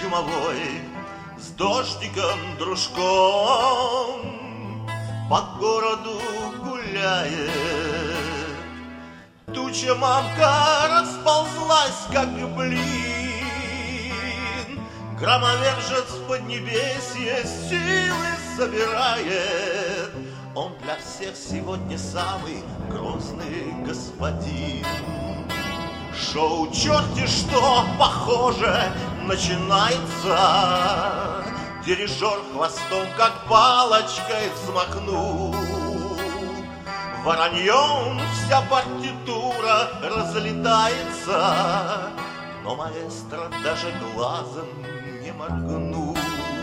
зимовой, с дождиком дружком по городу гуляет. Туча мамка расползлась, как блин, громовержец в поднебесье силы собирает. Он для всех сегодня самый грозный господин. Шоу черти что, похоже, начинается. Дирижер хвостом, как палочкой, взмахнул. Вороньем вся партитура разлетается, но маэстро даже глазом не моргнул.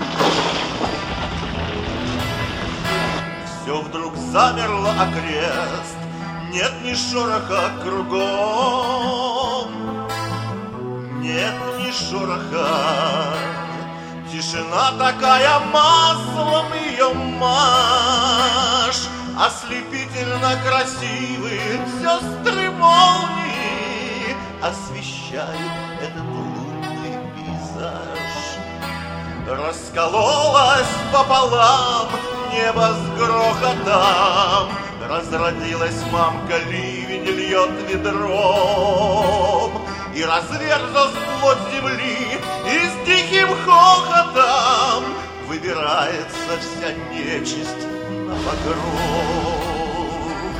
Все вдруг замерло окрест, нет ни шороха кругом, нет ни шороха. Тишина такая, маслом ее машь, ослепительно красивые сестры молнии освещают этот лунный пейзаж. Раскололась пополам небо с грохотом, разродилась мамка, ливень льет ведром, и разверзлась плоть земли, и с тихим хохотом выбирается вся нечисть на погром.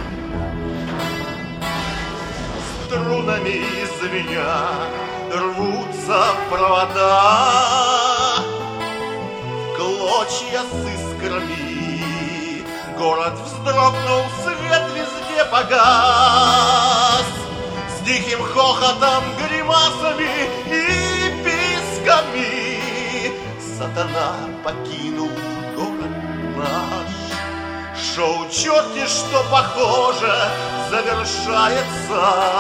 Струнами звеня рвутся провода, клочья с искрами. Город вздрогнул, свет везде погас. С диким хохотом, гримасами и писками сатана покинул город наш. Шоу черти что, похоже, завершается.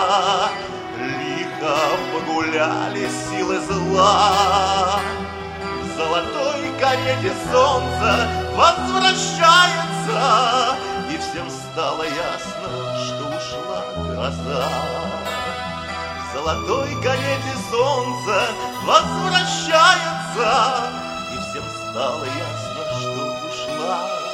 Лихо погуляли силы зла. В золотой карете солнце возвращается, и всем стало ясно, что ушла гроза. В золотой карете солнце возвращается, и всем стало ясно, что ушла